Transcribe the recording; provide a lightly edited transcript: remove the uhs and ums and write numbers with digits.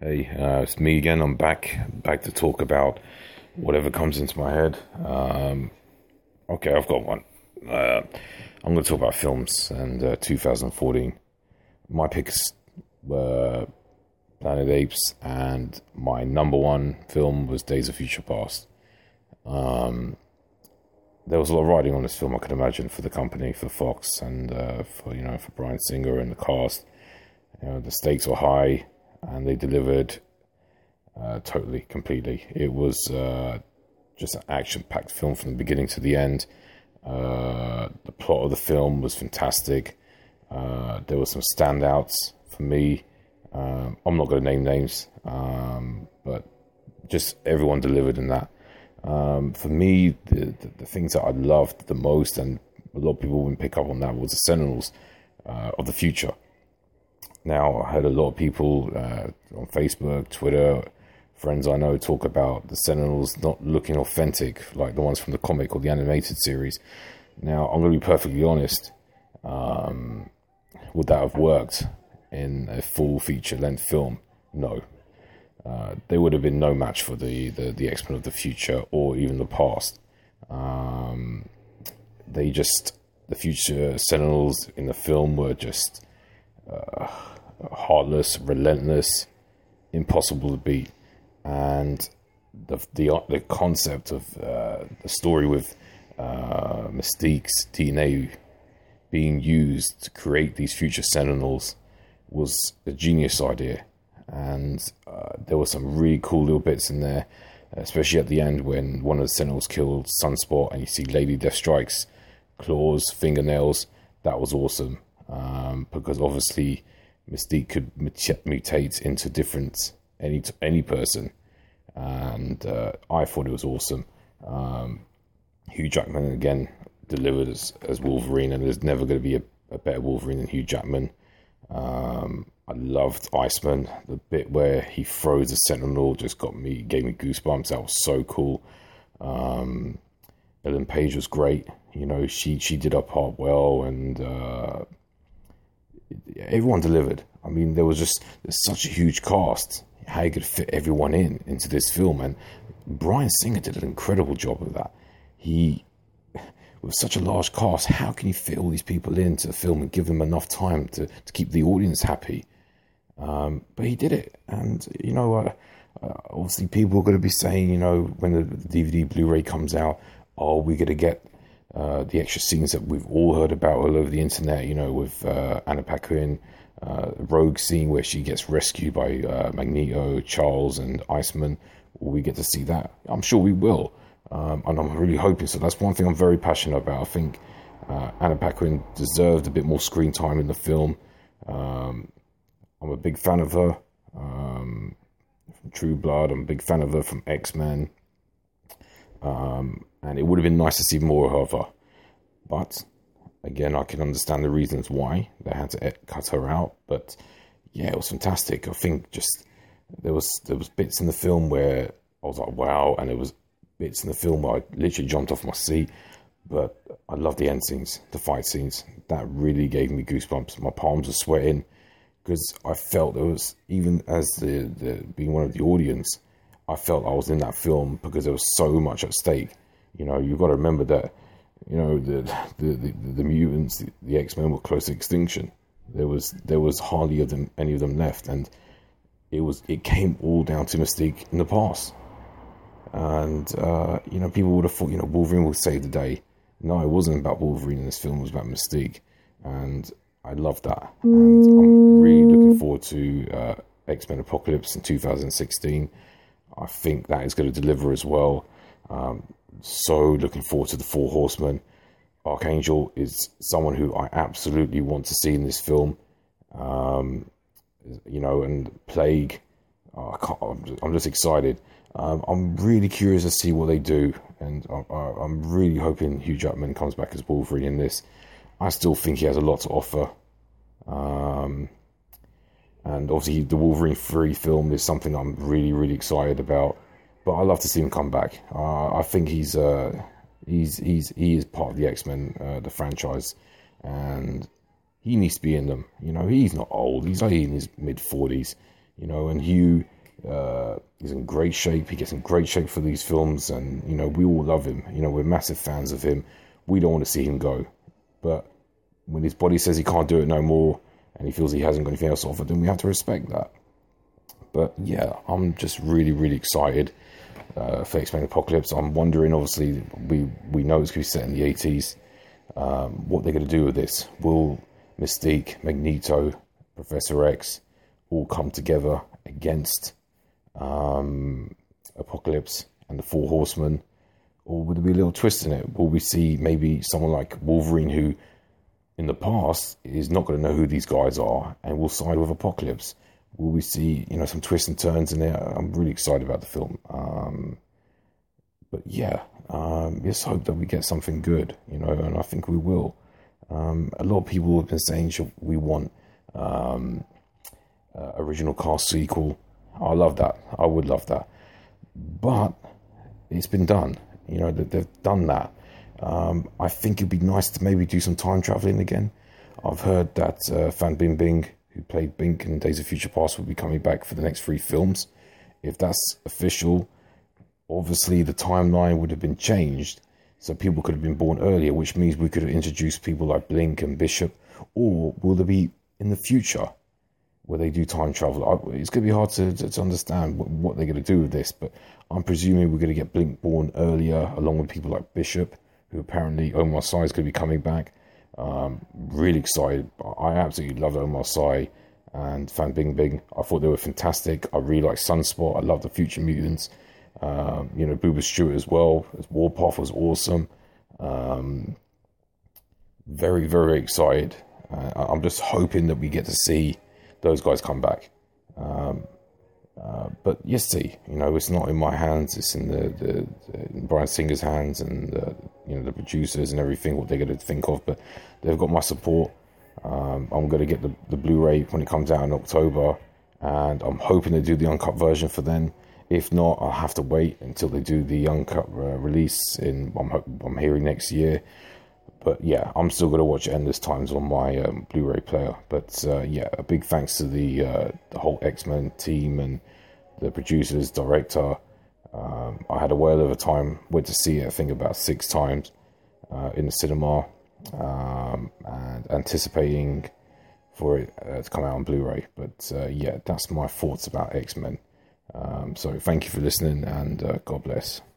Hey, it's me again. I'm back to talk about whatever comes into my head. Okay, I've got one. I'm going to talk about films and 2014. My picks were Planet Apes, and my number one film was Days of Future Past. There was a lot of writing on this film, I could imagine, for the company, for Fox, and for Bryan Singer and the cast. The stakes were high, and they delivered totally, completely. It was just an action-packed film from the beginning to the end. The plot of the film was fantastic. There were some standouts for me. I'm not going to name names, but just everyone delivered in that. For me, the things that I loved the most, and a lot of people wouldn't pick up on that, was the Sentinels of the future. Now, I heard a lot of people on Facebook, Twitter, friends I know talk about the Sentinels not looking authentic like the ones from the comic or the animated series. Now, I'm going to be perfectly honest. Would that have worked in a full feature-length film? No. They would have been no match for the X-Men of the future or even the past. The future Sentinels in the film were just heartless, relentless, impossible to beat. And the concept of the story with Mystique's DNA being used to create these future Sentinels was a genius idea. And there were some really cool little bits in there, especially at the end when one of the Sentinels killed Sunspot and you see Lady Deathstrike's claws, fingernails. That was awesome, because obviously Mystique could mutate into any person, and I thought it was awesome. Hugh Jackman again delivered as Wolverine, and there's never going to be a better Wolverine than Hugh Jackman. I loved Iceman. The bit where he throws the Sentinel just gave me goosebumps. That was so cool. Ellen Page was great. She did her part well, and everyone delivered. I mean, there's such a huge cast. How you could fit everyone into this film, and Bryan Singer did an incredible job of that. With such a large cast, how can you fit all these people into the film and give them enough time to keep the audience happy? But he did it, and obviously people are going to be saying, when the DVD Blu-ray comes out, we're going to get the extra scenes that we've all heard about all over the internet, with Anna Paquin, Rogue scene where she gets rescued by Magneto, Charles, and Iceman. Will we get to see that? I'm sure we will, and I'm really hoping so. That's one thing I'm very passionate about. I think Anna Paquin deserved a bit more screen time in the film. I'm a big fan of her from True Blood. I'm a big fan of her from X-Men. And it would have been nice to see more of her. But, again, I can understand the reasons why they had to cut her out. But, yeah, it was fantastic. I think just there was bits in the film where I was like, wow. And there was bits in the film where I literally jumped off my seat. But I love the end scenes, the fight scenes. That really gave me goosebumps. My palms were sweating. Because I felt there was, even as the being one of the audience, I felt I was in that film because there was so much at stake. You've got to remember that, the mutants, the X-Men were close to extinction. There was hardly any of them left, and it came all down to Mystique in the past. And people would have thought, Wolverine will save the day. No, it wasn't about Wolverine in this film. It was about Mystique, and I love that, and I'm really looking forward to X-Men Apocalypse in 2016. I think that is going to deliver as well. So looking forward to the Four Horsemen. Archangel is someone who I absolutely want to see in this film. And Plague. I'm just excited. I'm really curious to see what they do, and I'm really hoping Hugh Jackman comes back as Wolverine in this. I still think he has a lot to offer. And obviously the Wolverine 3 film is something I'm really, really excited about. But I love to see him come back. I think he is part of the X-Men, the franchise, and he needs to be in them. He's not old. He's like in his mid-40s. And Hugh is in great shape. He gets in great shape for these films, and we all love him. We're massive fans of him. We don't want to see him go, but when his body says he can't do it no more, and he feels he hasn't got anything else to offer, then we have to respect that. But yeah, I'm just really, really excited for X-Men Apocalypse. I'm wondering, obviously, we know it's going to be set in the 80s. What they're going to do with this. Will Mystique, Magneto, Professor X all come together against Apocalypse and the Four Horsemen? Or would there be a little twist in it? Will we see maybe someone like Wolverine, who in the past is not going to know who these guys are and will side with Apocalypse? Will we see, some twists and turns in there? I'm really excited about the film. But yeah, let's hope that we get something good, and I think we will. A lot of people have been saying we want original cast sequel. I love that. I would love that. But it's been done. They've done that. I think it'd be nice to maybe do some time traveling again. I've heard that Fan Bingbing, who played Bink in Days of Future Past, will be coming back for the next 3 films. If that's official, obviously the timeline would have been changed, so people could have been born earlier, which means we could have introduced people like Blink and Bishop. Or will there be in the future where they do time travel? It's going to be hard to understand what they're going to do with this, but I'm presuming we're going to get Blink born earlier, along with people like Bishop, who apparently Omar Sy is going to be coming back. Really excited. I absolutely love Omar Sy and Fan Bingbing. I thought they were fantastic. I really like Sunspot. I love the Future Mutants. Booba Stewart as well as Warpath was awesome. Very, very excited. I'm just hoping that we get to see those guys come back. But yes, see, it's not in my hands. It's in the Bryan Singer's hands, and the producers and everything, what they're going to think of. But they've got my support. I'm going to get the Blu-ray when it comes out in October, and I'm hoping to do the uncut version for then. If not, I'll have to wait until they do the uncut release I'm hearing next year. But yeah, I'm still going to watch Endless Times on my Blu-ray player. But yeah, a big thanks to the whole X-Men team and the producers, director. I had a whale of a time. Went to see it, I think, about 6 times in the cinema, and anticipating for it to come out on Blu-ray. But yeah, that's my thoughts about X-Men. So thank you for listening, and God bless.